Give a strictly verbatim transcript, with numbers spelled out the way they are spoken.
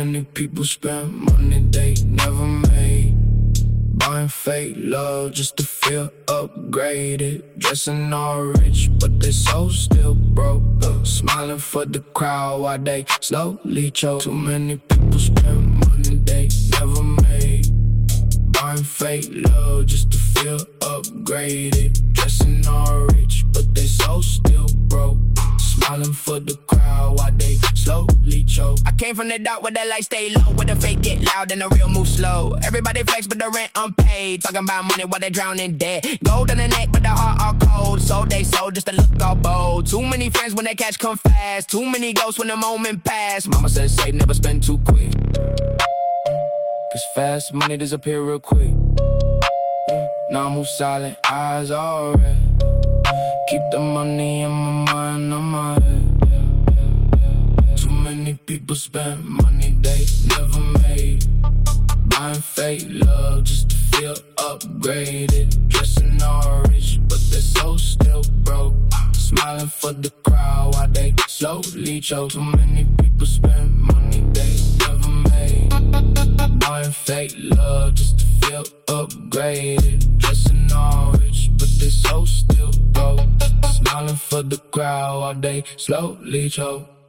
many people spend money they never made, buying fake love just to feel upgraded, dressing all rich but they so still broke, smiling for the crowd while they slowly choke. Too many people spend money they never made, buying fake love just to feel upgraded, dressing all rich but they so still broke, smiling for the crowd while they slowly choke. I came from the dark where the lights stay low, where the fake get loud and the real move slow. Everybody flex but the rent unpaid, talking about money while they drown in debt. Gold on the neck but the heart all cold, so they sold just to look all bold. Too many friends when that cash come fast, too many ghosts when the moment pass. Mama said save, never spend too quick, cause fast money disappear real quick. Now I move silent, eyes all red, keep the money in my mind, on my head. Too many people spend money they never made, buying fake love just to feel upgraded, dressing all rich but they so still broke, smiling for the crowd while they slowly choke. Too many people spend money they never made, buying fake love just to feel upgraded, dressing all rich but they so still broke, smiling for the crowd while they slowly choke.